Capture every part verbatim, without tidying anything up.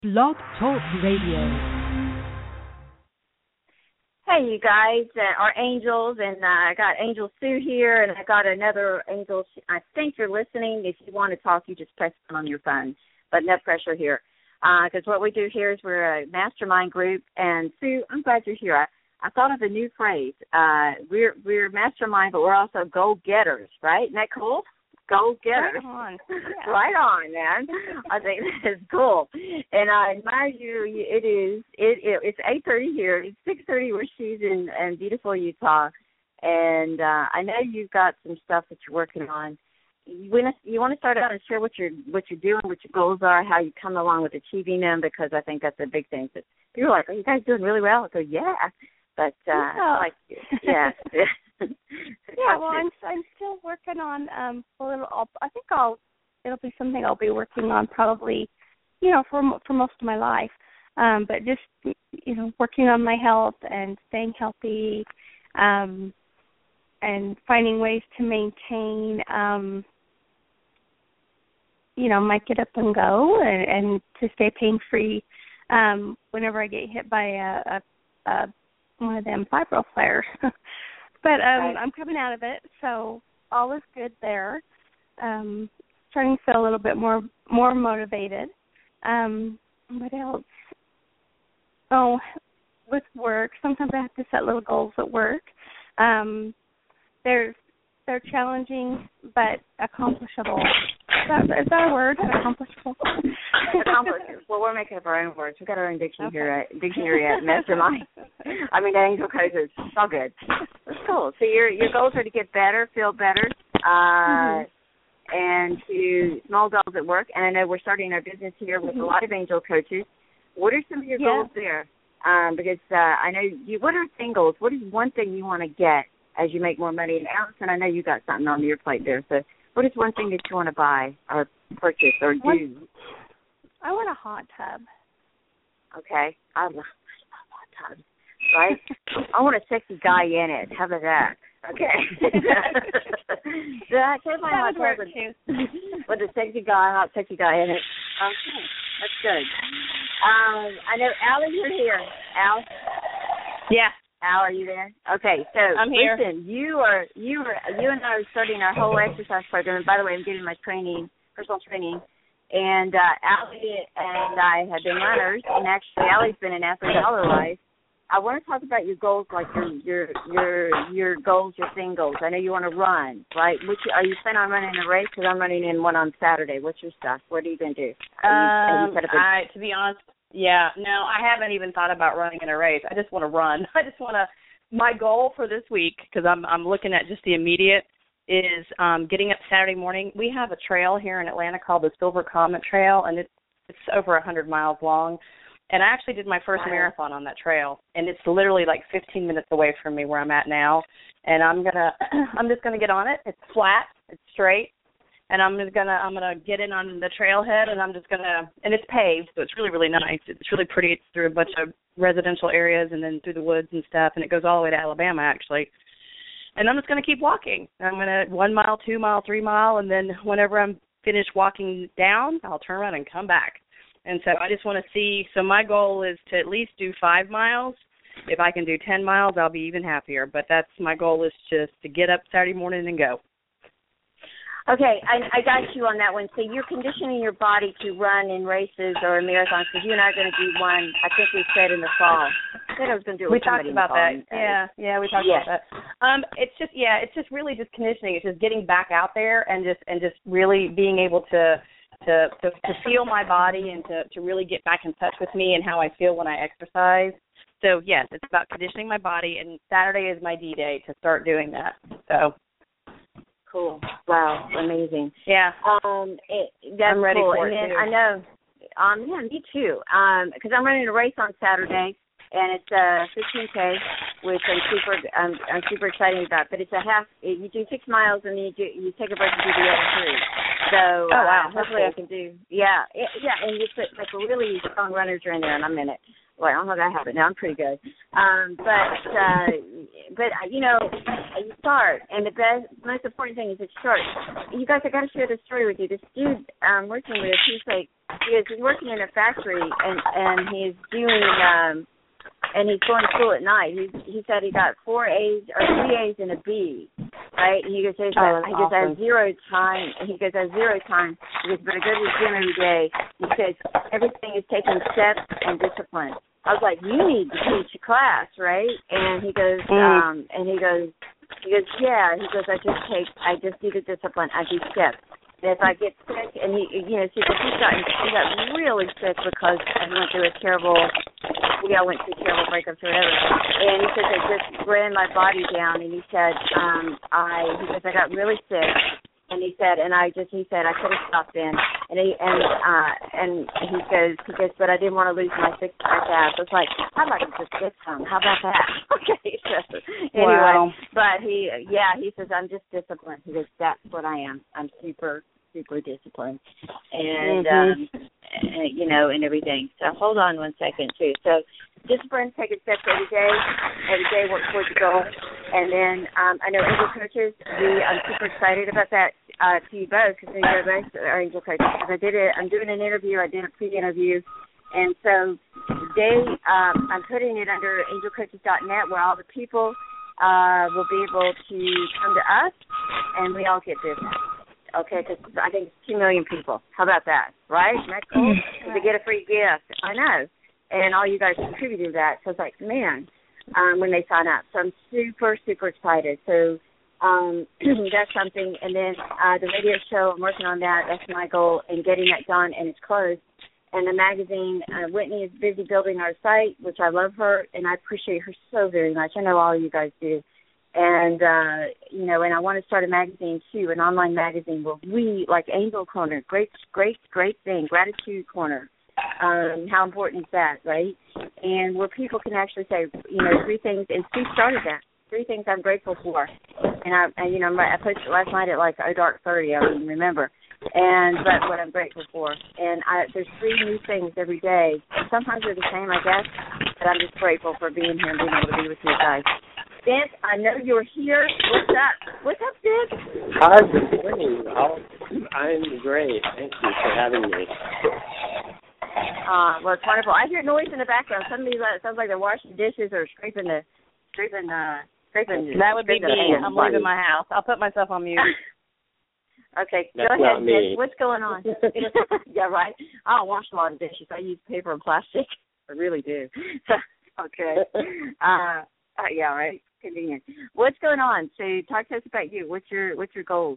Blog Talk Radio. Hey, you guys, uh, our angels, and uh, I got Angel Sue here, and I got another angel. I think you're listening. If you want to talk, you just press one on your phone, but no pressure here. Because uh, what we do here is we're a mastermind group, and Sue, I'm glad you're here. I, I thought of a new phrase. Uh, we're we're mastermind, but we're also goal-getters, right? Isn't that cool? Go-getters. Right on. Yeah. Right on, man. I think that is cool. And I admire you. It is, it, it it's eight thirty here. It's six thirty where she's in, in beautiful Utah. And uh, I know you've got some stuff that you're working on. You want to, you want to start out and share what you're, what you're doing, what your goals are, how you come along with achieving them, because I think that's a big thing. But people are like, are you guys doing really well? I go, yeah. But, uh, yeah. like, yeah. Yeah, well, I'm I'm still working on um a little. I'll, I think I'll it'll be something I'll be working on probably, you know, for for most of my life. Um, but just you know, working on my health and staying healthy, um, and finding ways to maintain, um, you know, my get up and go and, and to stay pain free, um, whenever I get hit by a, a, a one of them fibro flares. But um, right. I'm coming out of it, so all is good there. Um, starting to feel a little bit more more motivated. Um, what else? Oh, with work, sometimes I have to set little goals at work. Um, they're they're challenging but accomplishable. Is that, is that a word? Accomplishable. Accomplishable. Well, we're making up our own words. We've got our own dictionary Okay. here at dictionary at Mastermind. I mean, Angel Coaches. It's all good. It's cool. So your your goals are to get better, feel better, uh, mm-hmm. and to small goals at work. And I know we're starting our business here with mm-hmm. a lot of Angel Coaches. What are some of your yeah. goals there? Um, because uh, I know you. What are some goals? What is one thing you want to get as you make more money? And Allison, I know you got something on your plate there. So what is one thing that you want to buy or purchase or do? One, I want a hot tub. Okay. I love, I love hot tubs, right? I want a sexy guy in it. How about that? Okay. yeah, I can't find hot tub with, with a sexy guy, hot sexy guy in it. Okay. That's good. Um, I know, Allie, you're here. Al? Yeah. Al, are you there? Okay, so I'm here. Listen, you are you are you and I are starting our whole exercise program. And by the way, I'm getting my training, personal training, and uh, Allie and I have been runners, and actually Allie's been an athlete all her life. I want to talk about your goals, like your your your your goals, your thing goals. I know you want to run, right? Which are you planning on running a race? Because I'm running in one on Saturday. What's your stuff? What are you going to do? Are Um, you, are you set up a, I, to be honest, yeah, no, I haven't even thought about running in a race. I just want to run. I just want to. My goal for this week, because I'm I'm looking at just the immediate, is um, getting up Saturday morning. We have a trail here in Atlanta called the Silver Comet Trail, and it's it's over a hundred miles long. And I actually did my first wow. marathon on that trail, and it's literally like fifteen minutes away from me where I'm at now. And I'm gonna, I'm just gonna get on it. It's flat, it's straight, and I'm just gonna, I'm gonna get in on the trailhead, and I'm just gonna, and it's paved, so it's really, really nice. It's really pretty. It's through a bunch of residential areas, and then through the woods and stuff, and it goes all the way to Alabama actually. And I'm just gonna keep walking. I'm gonna one mile, two mile, three mile, and then whenever I'm finished walking down, I'll turn around and come back. And so I just want to see, so my goal is to at least do five miles. If I can do ten miles, I'll be even happier. But that's my goal, is just to get up Saturday morning and go. Okay, I, I got you on that one. So you're conditioning your body to run in races or marathons, because you and I are going to do one, I think we said in the fall. I said I was going to do it with We talked somebody about in the fall. that. Yeah, yeah, we talked yes. about that. Um, it's just, yeah, it's just really just conditioning. It's just getting back out there and just and just really being able to to to, to feel my body and to, to really get back in touch with me and how I feel when I exercise. So, yes, it's about conditioning my body, and Saturday is my D-Day to start doing that. So. Cool. Wow, amazing. Yeah. Um, it, that's I'm ready cool. for and it, then too. I know, um, yeah, me too. Um, because I'm running a race on Saturday, and it's a fifteen K, which I'm super, I'm, I'm super excited about. But it's a half. You do six miles, and then you do, you take a break and do the other three. So oh wow, uh, hopefully I can do. Yeah, it, yeah, and it's like a really strong runners are in there, and I'm in it. Well, I don't know how that happened. No, I'm pretty good. Um, but, uh, but uh, you know, you start, and the best, most important thing is to start. You guys, I got to share this story with you. This dude I'm working with, he's like, he is, he's working in a factory, and, and he's doing, um, and he's going to school at night. He he said he got four A's or three A's and a B, right? And he goes, he oh, goes, awesome. I have zero time. He goes, I have zero time. He goes, but I go to the gym every day. He says, everything is taking steps and discipline. I was like, you need to teach a class, right? And he goes, mm. um, and he goes, he goes, yeah. He goes, I just take, I just do the discipline. I do steps. And if I get sick, and he, you know, see, he got, he got really sick because I went through a terrible, we all went through terrible breakups or whatever. And he said it just ran my body down. And he said, um, I, he says I got really sick. And he said, and I just, he said I could have stopped then. And he, and, uh, and he goes, he goes, but I didn't want to lose my six pack abs. I was like, how about you just get some? How about that? Okay. So, anyway, wow. But he, yeah, he says I'm just disciplined. He goes, that's what I am. I'm super. super disciplined and, mm-hmm. um, and, you know, and everything. So hold on one second, too. So discipline, take a step every day, every day work towards the goal. And then um, I know Angel Coaches, we, I'm super excited about that uh, to you both because you both are Angel Coaches. Because I did it, I'm doing an interview, I did a pre-interview. And so today um, I'm putting it under angel coaches dot net where all the people uh, will be able to come to us and we all get business. Okay, because I think it's two million people. How about that, right? Isn't that cool? To get a free gift. I know. And all you guys contributed to that. So it's like, man, um, when they sign up. So I'm super, super excited. So um, that's something. And then uh, the radio show, I'm working on that. That's my goal in getting that done, and it's closed. And the magazine, uh, Whitney is busy building our site, which I love her, and I appreciate her so very much. I know all of you guys do. And, uh, you know, and I want to start a magazine, too, an online magazine where we, like Angel Corner, great, great, great thing, Gratitude Corner. Um, how important is that, right? And where people can actually say, you know, three things, and Steve started that, three things I'm grateful for. And, I, and you know, I posted it last night at like oh dark thirty, I don't even remember. And, but what I'm grateful for. And I, there's three new things every day. Sometimes they're the same, I guess, but I'm just grateful for being here and being able to be with you guys. Vince, I know you're here. What's up? What's up, Vince? Hi, good morning. I'm great. Thank you for having me. Uh, well, it's wonderful. I hear noise in the background. Somebody it sounds like they're washing dishes or scraping the, scraping, uh, scraping. That would be scraping me. the I'm leaving my house. I'll put myself on mute. Okay, That's go ahead, not me. Vince. What's going on? Yeah, right. I don't wash a lot of dishes. I use paper and plastic. I really do. Okay. Uh, uh, yeah, right. Convenient. What's going on? So talk to us about you. What's your what's your goals?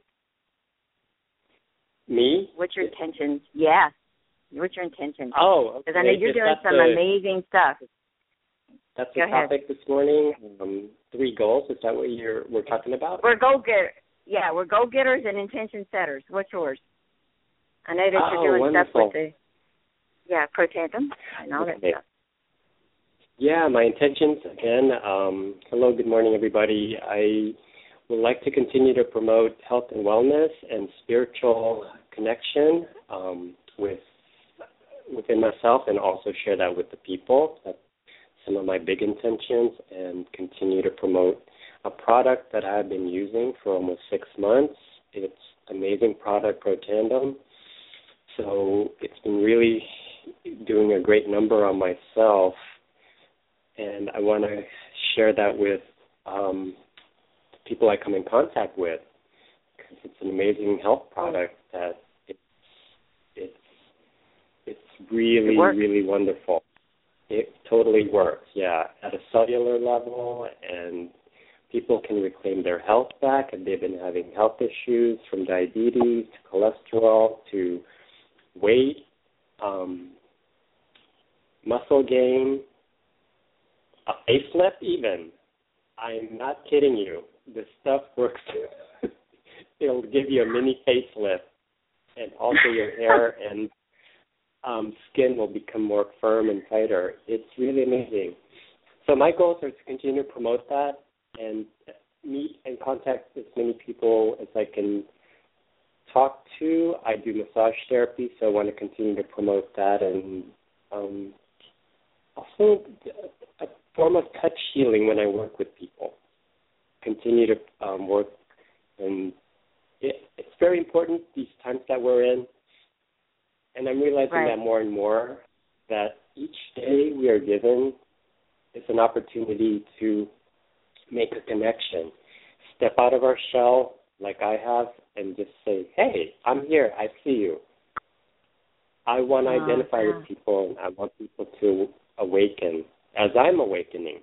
Me? What's your intentions? Yeah. What's your intentions? Oh, okay. Because I know you're Is doing some the, amazing stuff. That's Go the ahead. topic this morning. Um, three goals. Is that what you're we're talking about? We're goal getters. Yeah, we're goal getters and intention setters. What's yours? I know that oh, you're doing wonderful. stuff with the yeah pro tandem and all that okay. stuff. Yeah, my intentions, again, um, hello, good morning, everybody. I would like to continue to promote health and wellness and spiritual connection um, with within myself and also share that with the people. That's some of my big intentions, and continue to promote a product that I've been using for almost six months. It's an amazing product, Pro Tandem. So it's been really doing a great number on myself. And I want to share that with um, people I come in contact with, because it's an amazing health product that it's it's it's really it really wonderful. It totally works, yeah, at a cellular level, and people can reclaim their health back if they've been having health issues, from diabetes to cholesterol to weight, um, muscle gain. A facelift even. I'm not kidding you. This stuff works. It'll give you a mini facelift, and also your hair and um, skin will become more firm and tighter. It's really amazing. So my goals are to continue to promote that and meet and contact as many people as I can talk to. I do massage therapy, so I want to continue to promote that, and um, I'll also a form of touch healing when I work with people. Continue to um, work, and it, it's very important these times that we're in, and I'm realizing right. that more and more, that each day we are given is an opportunity to make a connection, step out of our shell like I have, and just say, hey, I'm here, I see you. I want to oh, identify yeah. with people, and I want people to awaken as I'm awakening.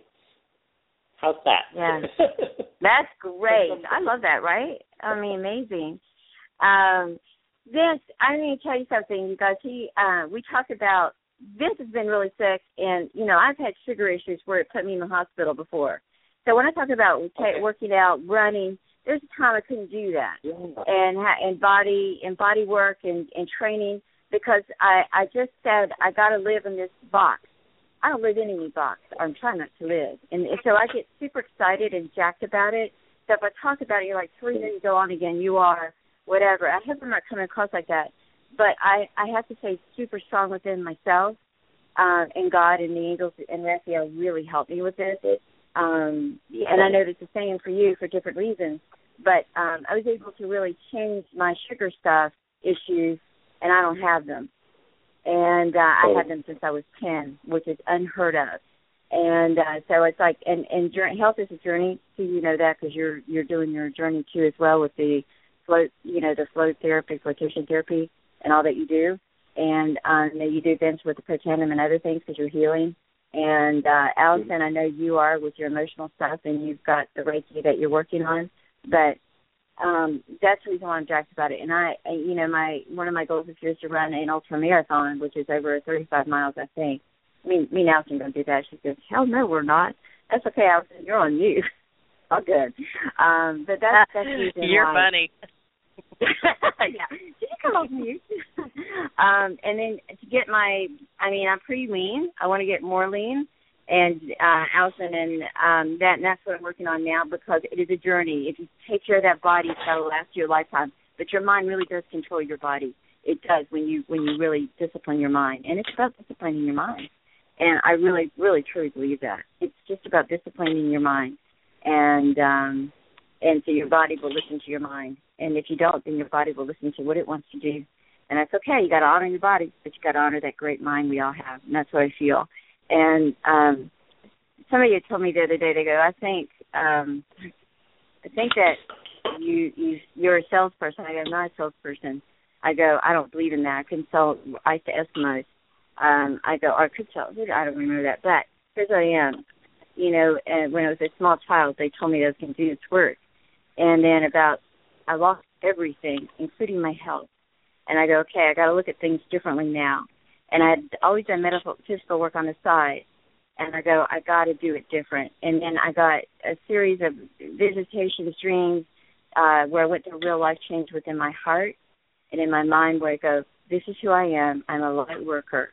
How's that? Yeah, that's great. I love that, right? I mean, amazing. Um, Vince, I need to tell you something, you guys. He, uh, we talked about, Vince has been really sick, and, you know, I've had sugar issues where it put me in the hospital before. So when I talk about okay. working out, running, there's a time I couldn't do that. Yeah. And and body and body work and, and training, because I, I just said I got to live in this box. I don't live in any box. I'm trying not to live. And, and so I get super excited and jacked about it. So if I talk about it, you're like, Teresa, you go on again. You are, whatever. I hope I'm not coming across like that. But I, I have to say super strong within myself, uh, and God and the angels and Raphael really helped me with this. Um, and I know it's the same for you for different reasons. But um, I was able to really change my sugar stuff issues, and I don't have them. And uh, I had them since I was ten, which is unheard of. And uh, so it's like, and, and journey, health is a journey. So you know that because you're you're doing your journey too as well with the float, you know, the float therapy, flotation therapy, and all that you do. And um, you do Vince with the Protandim and other things because you're healing. And uh, Allison, I know you are with your emotional stuff, and you've got the Reiki that you're working on. But um, that's the reason why I'm jacked about it. And I, you know, my one of my goals this year is to run an ultra marathon, which is over thirty-five miles, I think. I mean, me and Allison going to do that. She goes, hell no, we're not. That's okay, Allison. You're on mute. All good. Um, but that's that's the reason You're why. funny. Yeah. Did you come off mute? um, and then to get my, I mean, I'm pretty lean. I want to get more lean. And uh, Allison, and um, that, and that's what I'm working on now because it is a journey. If you take care of that body, it's got to last your lifetime. But your mind really does control your body. It does when you when you really discipline your mind. And it's about disciplining your mind. And I really, really, truly believe that. It's just about disciplining your mind. And um, and so your body will listen to your mind. And if you don't, then your body will listen to what it wants to do. And that's okay. You got to honor your body, but you got to honor that great mind we all have. And that's what I feel. And um, somebody had told me the other day, they go, I think um, I think that you, you, you're a salesperson. I go, I'm not a salesperson. I go, I don't believe in that. I couldn't sell ice to Eskimos. Um, I go, or I could sell, I don't remember that. But here's what I am. You know, and when I was a small child, they told me I was going to do this work. And then about, I lost everything, including my health. And I go, okay, I got to look at things differently now. And I had always done medical physical work on the side. And I go, I got to do it different. And then I got a series of visitations, dreams, uh, where I went through a real life change within my heart and in my mind where I go, this is who I am. I'm a light worker.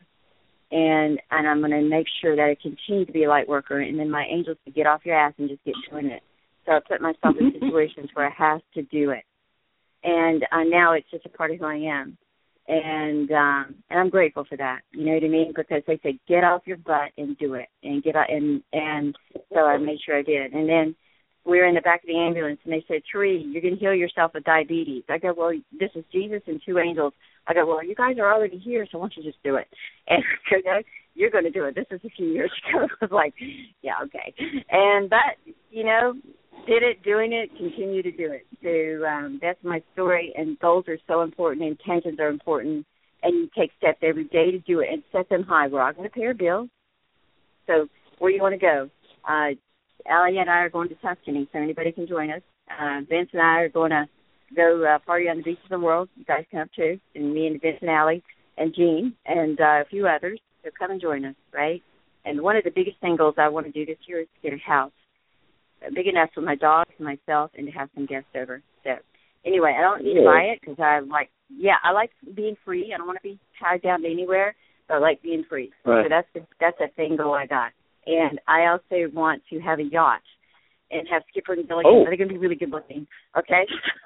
And and I'm going to make sure that I continue to be a light worker. And then my angels to get off your ass and just get doing it. So I put myself in situations where I have to do it. And uh, now it's just a part of who I am. And um, and I'm grateful for that. You know what I mean? Because they say, get off your butt and do it. And get out, and, and so I made sure I did. And then we were in the back of the ambulance, and they said, Tree, you're going to heal yourself of diabetes. I go, well, this is Jesus and two angels. I go, well, you guys are already here, so why don't you just do it? And I go, you're going to do it. This is a few years ago. I was like, yeah, okay. And that, you know, did it, doing it, continue to do it. So um, that's my story, and goals are so important, intentions are important, and you take steps every day to do it and set them high. We're all going to pay our bills. So where do you want to go? Uh, Allie and I are going to Tuscany, so anybody can join us. Uh, Vince and I are going to go uh, party on the beach of the world. You guys come too, and me and Vince and Allie and Jean and uh, a few others. So come and join us, right? And one of the biggest things goals I want to do this year is to get a house big enough for my dogs and myself and to have some guests over. So anyway, I don't need to buy it because I like, yeah, I like being free. I don't want to be tied down to anywhere, but I like being free. Right. So that's the, that's a thing goal I got. And I also want to have a yacht and have Skipper and Gilligan. Oh. They're going to be really good looking, okay?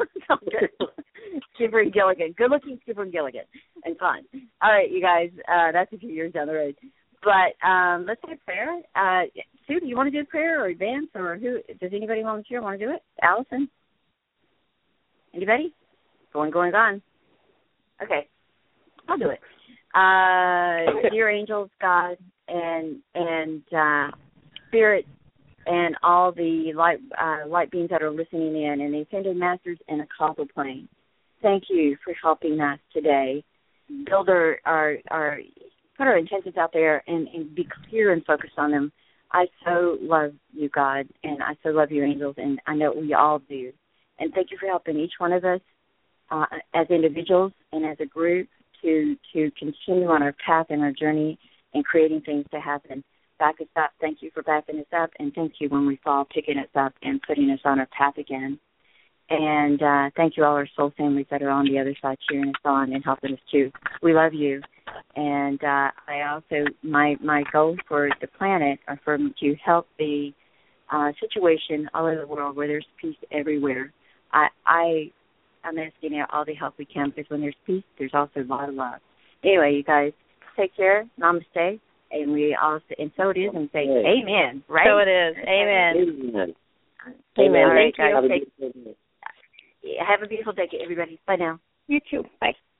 Skipper and Gilligan. Good looking Skipper and Gilligan. And fun. All right, you guys, uh, that's a few years down the road. but um, let's say prayer. Uh, Sue, do you want to do prayer or Vance or who? Does anybody volunteer want to do it? Allison? Anybody? Going, going, gone. Okay, I'll do it. Uh, dear angels, God, and and uh, Spirit, and all the light uh, light beings that are listening in, and the ascended masters and the causal plane. Thank you for helping us today build our our, our put our intentions out there and, and be clear and focused on them. I so love you, God, and I so love your angels, and I know we all do. And thank you for helping each one of us uh, as individuals and as a group to to continue on our path and our journey and creating things to happen. Back us up. Thank you for backing us up, and thank you when we fall, picking us up and putting us on our path again. And uh, thank you all our soul families that are on the other side cheering us on and helping us too. We love you. And uh, I also, my my goal for the planet are for to help the uh, situation all over the world where there's peace everywhere. I, I, I'm asking out all the help we can, because when there's peace, there's also a lot of love. Anyway, you guys, take care. Namaste. And we all, and so it is, and say amen, right? So it is. Amen. Amen. Amen. All right, Thank guys. you. Take, have a beautiful day, everybody. Bye now. You too. Bye.